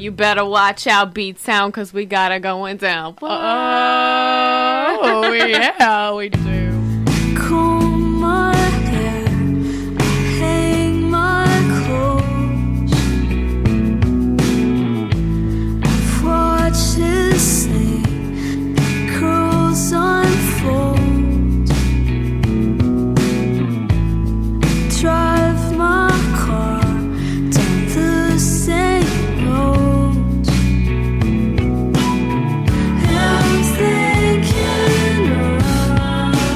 you better watch out, Beat Sound, because we got it going down. Oh, yeah, we do. Comb my hair, I hang my clothes. I've watched his sleep, curls unfold. Drive my car down the same road. I'm thinking around.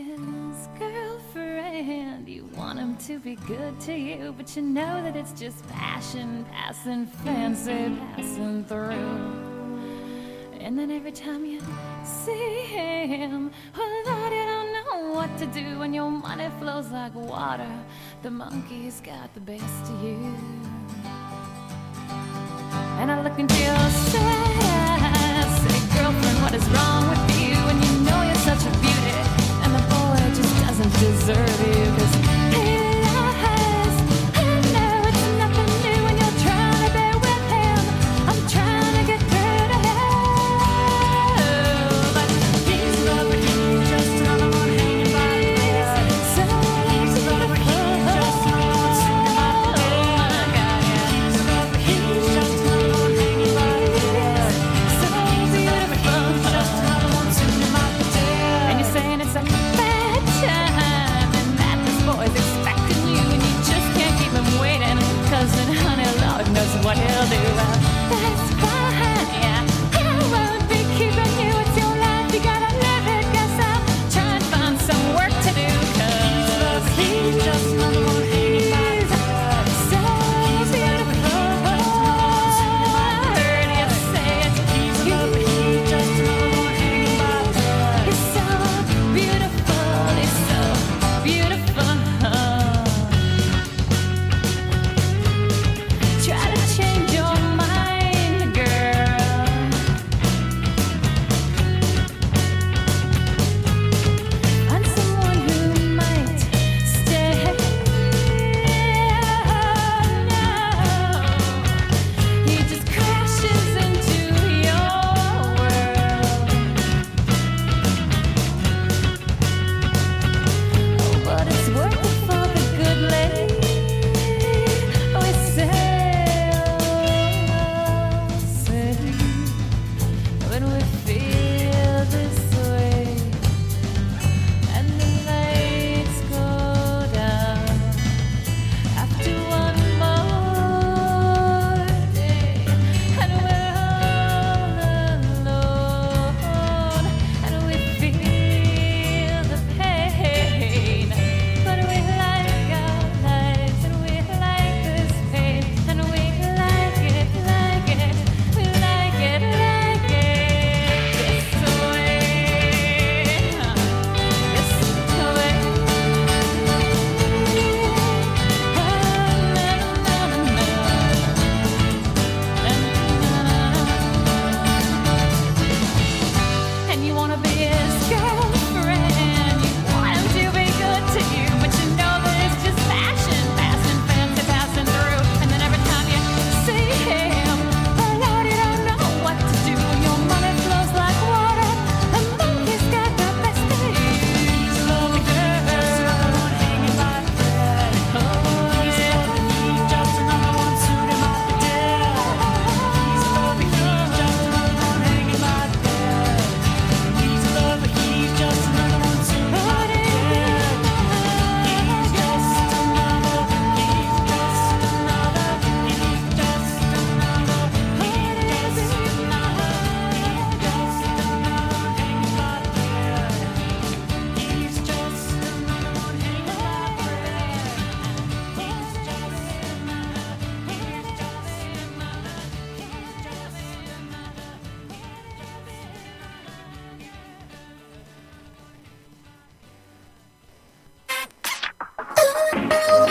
his girlfriend. You want him to be good to you, but you know that it's just passion passing, fancy passing through. And then every time you see him, oh Lord, you don't know what to do. When your money flows like water, the monkey's got the best of you. And I look into your eyes, say, girlfriend, what is wrong with you? And you know you're such a beauty, and the boy just doesn't deserve you. 'Cause he lies, I know it's nothing new when you're trying to be with him. I'm trying to get rid of him, but he's loving you, just another one hanging by the bed. So he's loving you, just another one sitting by the bed. He's loving you, just another one hanging by the bed. So beautiful, just another one sitting by the bed. And you're saying it's a bad time, and that this boy's expecting you, and you just can't keep him waiting. 'Cause then, honey, Lord knows what he'll do. Well, that's fine, yeah. I won't be keeping you. It's your life, you gotta live it. Guess I'll try and find some work to do. 'Cause he's just another one hanging by the bed. So beautiful. I heard you say it. He's loving you, just another one hanging by the bed. He's so beautiful. He's so beautiful. Try to change your mind, girl. Find someone who might stay. No, he just crashes into your world. Oh, but it's worth it for the good lady. We say when we feel this way, and the lights go down after one more day, and we're all alone, and we feel the pain, but we like our lives, and we like this pain, and we like it, we like it this way, and you wanna be his girlfriend. You want him to be good to you, but you know that it's just passion passing, fancy passing through. And then every time you see him, oh Lord, you don't know what to do. When your money flows like water, the monkey's got the best of you. He's loving girl, just another one hanging by the bed. Oh, he's loving you, just another one suiting by the dead. He's loving you, just another one hanging by the bed. He's loving you, just another one suiting by the dead. He's just another, he's just another, he's just another, he's just another, he's just another hanging by the bed. He's just another one hanging by the bed. He's just another, he's just another, he's just another.